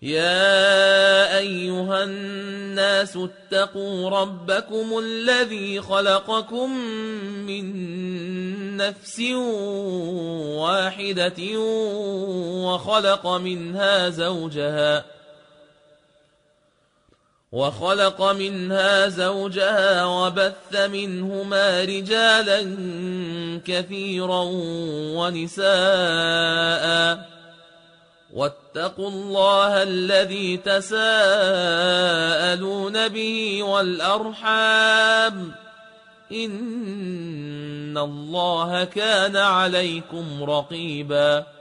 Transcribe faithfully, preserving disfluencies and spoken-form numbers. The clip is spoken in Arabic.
يا أيها الناس اتقوا ربكم الذي خلقكم من نفس واحدة وخلق منها زوجها وخلق منها زوجها وبث منهما رجالا كثيرا ونساء واتقوا الله الذي تساءلون به والأرحام إن الله كان عليكم رقيبا